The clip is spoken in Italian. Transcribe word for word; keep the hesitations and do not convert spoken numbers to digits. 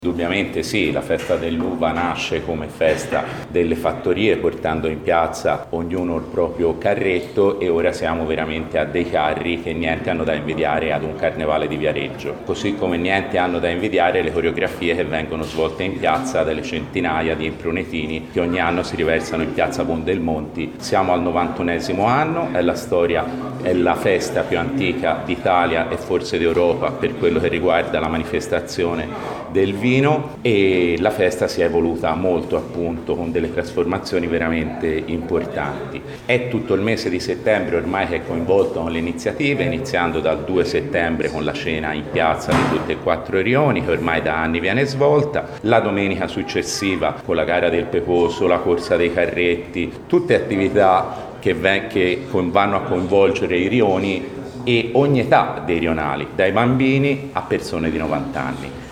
Indubbiamente sì, la festa dell'uva nasce come festa delle fattorie portando in piazza ognuno il proprio carretto e ora siamo veramente a dei carri che niente hanno da invidiare ad un carnevale di Viareggio, così come niente hanno da invidiare le coreografie che vengono svolte in piazza dalle centinaia di imprunetini che ogni anno si riversano in piazza Buondelmonti. Siamo al novantunesimo anno, è la storia, è la festa più antica d'Italia e forse d'Europa per quello che riguarda la manifestazione del vino e la festa si è evoluta molto appunto con delle trasformazioni veramente importanti. È tutto il mese di settembre ormai che è coinvolto con le iniziative, iniziando dal due settembre con la cena in piazza di tutte e quattro i rioni che ormai da anni viene svolta, la domenica successiva con la gara del peposo, la corsa dei carretti, tutte attività che, ven- che vanno a coinvolgere i rioni e ogni età dei rionali, dai bambini a persone di novanta anni.